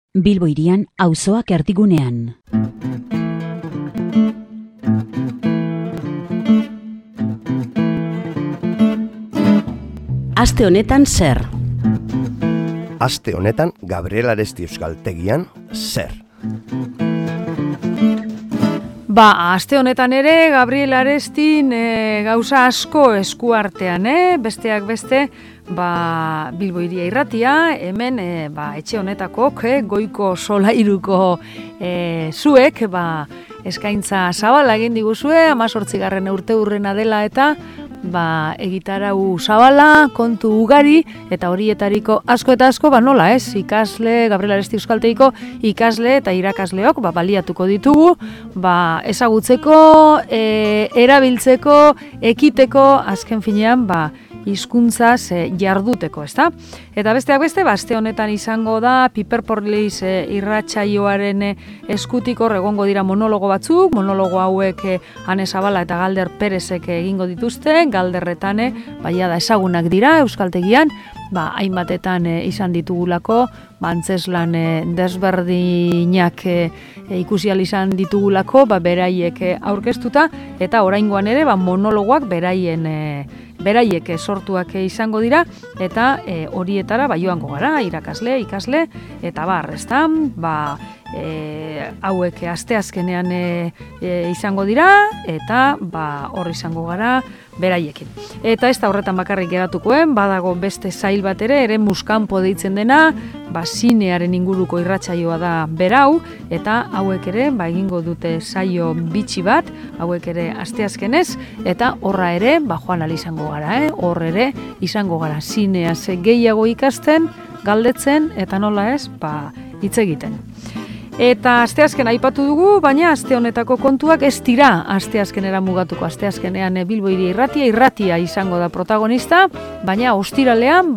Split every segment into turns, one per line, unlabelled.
Bilbo hirian auzoak erdigunean. Aste honetan zer?
Aste honetan Gabriel Aresti euskaltegian zer?
Aste honetan ere Gabriel Arestin gauza asko eskuartean, besteak beste, Bilbo Hiria Irratia, hemen etxe honetakok, goiko solairuko zuek, eskaintza zabala egin diguzue, 18. urteurrena dela eta egitarau zabala, kontu ugari, eta horietariko asko eta asko, nola ez, ikasle, Gabriel Aresti euskaltegiko ikasle eta irakasleok baliatuko ditugu, ezagutzeko, erabiltzeko, ekiteko, azken finean, hizkuntzaz jarduteko, ezta? Eta besteak beste, aste honetan izango da Piperporliz irratsaioaren eskutik hor egongo dira monologo batzuk, monologo hauek Ane Zabala eta Galder Perezek egingo dituzte, Galderretan da ezagunak dira euskaltegian, hainbatetan izan ditugulako, antzeslan desberdinak ikusi ahal izan ditugulako, beraiek aurkeztuta, eta oraingoan ere monologoak beraiek sortuak izango dira, eta horietara joango gara, irakasle, ikasle, eta ezta, hauek asteazkenean izango dira, eta hor izango gara beraiekin. Eta ez da horretan bakarrik geratukuen, badago beste sail bat ere muskanpo deitzen dena, zinearen inguruko irratsaioa da berau, eta hauek ere egingo dute saio bitxi bat, hauek ere asteazkenez, eta horra ere joan ahal izango gara, hor ere izango gara zineaz gehiago ikasten, galdetzen, eta nola ez, hitz egiten. Eta asteazken aipatu dugu, baina aste honetako kontuak ez dira asteazkenera mugatuko. Asteazkenean Bilbo Hiria Irratia izango da protagonista, baina ostiralean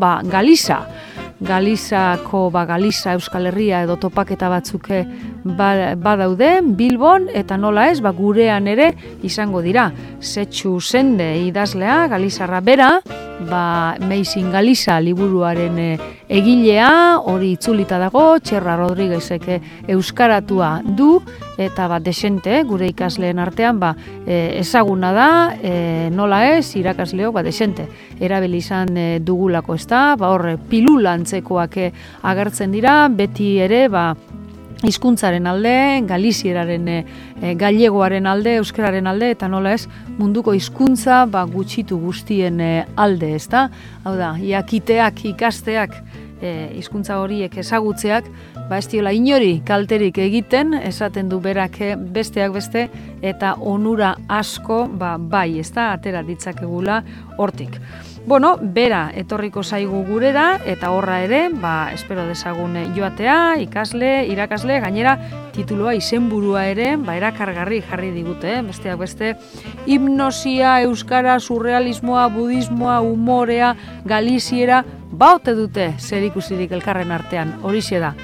Galizako Galiza Euskal Herria edo topaketa batzuk badaude Bilbon, eta nola ez, gurean ere izango dira. Setxu Sende idazlea, Galizarra bera, Meisin Galiza liburuaren egilea, hori itzulita dago, Txerra Rodriguezek euskaratua du, eta desente, gure ikasleen artean, ezaguna da, nola ez, irakasleok, desente, erabili izan dugulako, ez da, hor pilulantzekoak agertzen dira, beti ere, hizkuntzaren alde, galizieraren, gallegoaren alde, euskararen alde, eta nola ez, munduko hizkuntza gutxitu guztien alde, ez da? Hau da, jakiteak, ikasteak, hizkuntza horiek ezagutzeak, ez diola inori kalterik egiten, esaten du berak besteak beste, eta onura asko, ez da, atera ditzakegula hortik. Bera etorriko zaigu gurera, eta horra ere, espero dezagun joatea, ikasle, irakasle, gainera titulua izenburua ere, erakargarri jarri digute, besteak beste, hipnosia, euskara, surrealismoa, budismoa, humorea, galiziera, ote dute zer ikusirik elkarren artean, horixe da,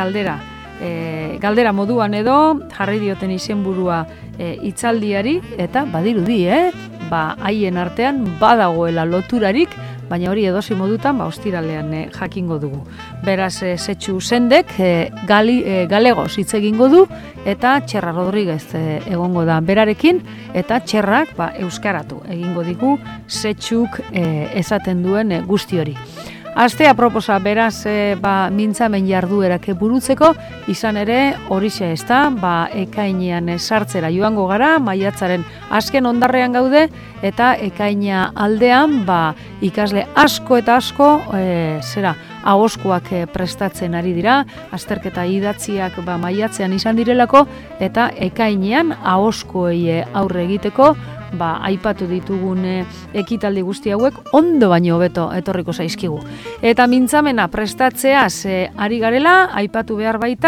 galdera moduan edo, jarri dioten izenburua hitzaldiari, eta badirudi, haien artean badagoela loturarik, baina hori edozi modutan ostiralean jakingo dugu. Beraz, Setxu Sendek galegoz hitz egingo du, eta Txerra Rodriguez egongo da berarekin, eta Txerrak euskaratu egingo digu Setxuk esaten duen guzti hori. Astea proposa beraz mintzamen jarduerak burutzeko, izan ere horixe ez da, ekainean sartzera joango gara, maiatzaren azken ondarrean gaude, eta ekaina aldean ikasle asko eta asko ahoskoak prestatzen ari dira, azterketa idatziak maiatzean izan direlako, eta ekainean ahoskoei aurre egiteko, aipatu ditugun ekitaldi guzti hauek ondo baino hobeto etorriko zaizkigu. Eta mintzamena prestatzeaz ari garela, aipatu behar baita,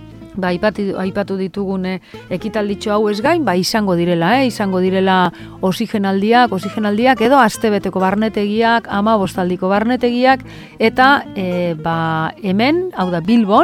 aipatu ditugun ekitalditxo hau ez gain, izango direla oxigenaldiak edo astebeteko barnetegiak, 15 barnetegiak, eta hemen, hau da Bilbon,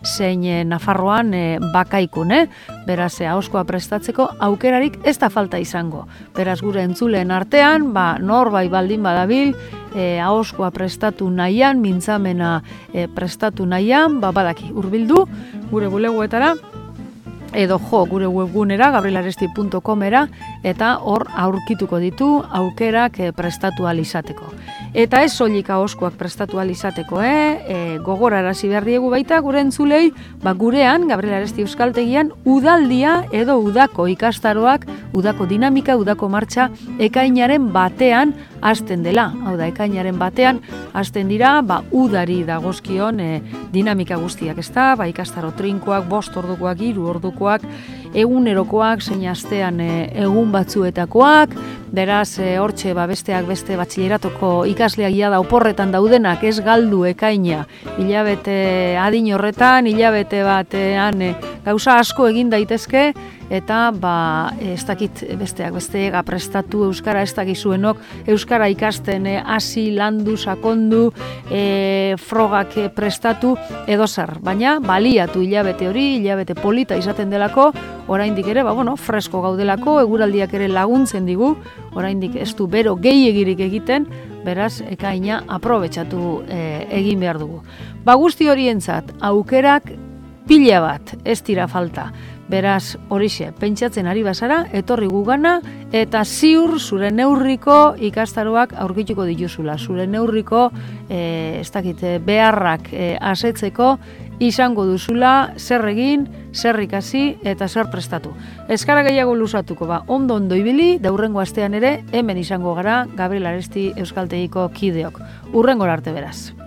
zein Nafarroan bakaikun, Beraz, ahoskoa prestatzeko aukerarik ez da falta izango. Beraz, gure entzuleen artean, norbait baldin badabil, ahoskoa prestatu nahian, mintzamena prestatu nahian, badaki, hurbildu gure bulegoetara, edo gure webgunera, gabrielaresti.comera, eta hor aurkituko ditu aukerak prestatu ahal izateko. Eta ez soilik ahoskoak prestatu ahal izateko, gogorarazi behar diegu baita gure entzulei, gurean, Gabriel Aresti Euskaltegian, udaldia edo udako ikastaroak, udako dinamika, udako martxa, ekainaren batean hasten dela. Hau da, ekainaren batean hasten dira, udari dagozkion dinamika guztiak, ezta? Ikastaro trinkoak, 5 ordukoak, 3 ordukoak, egunerokoak, zein astean egun batzuetakoak, beraz, hortxe besteak beste batxileratoko ikasleak da oporretan daudenak ez galdu ekaina, hilabete adin horretan, hilabete batean gauza asko egin daitezke, eta ez dakit besteak besteega prestatu euskara ez dakizuenok, euskara ikasten hasi landu, sakondu, frogak prestatu edo zer, baina baliatu hilabete hori, hilabete polita izaten delako, oraindik ere, fresko gaudelako, eguraldiak ere laguntzen digu, oraindik ez du bero gehiegirik egiten, beraz, ekaina aprobetxatu egin behar dugu. Guzti horientzat, aukerak pila bat, ez dira falta. Beraz, horixe, pentsatzen ari bazara, etorri gugana, eta ziur zure neurriko ikastaroak aurkituko dituzula. Zure neurriko, beharrak asetzeko, izango duzula zer egin, zer ikasi eta zer prestatu. Eskara gehiago luzatuko, ondo ibili, da hurrengo astean ere, hemen izango gara Gabriel Aresti Euskaltegiko kideok. Hurrengo arte beraz.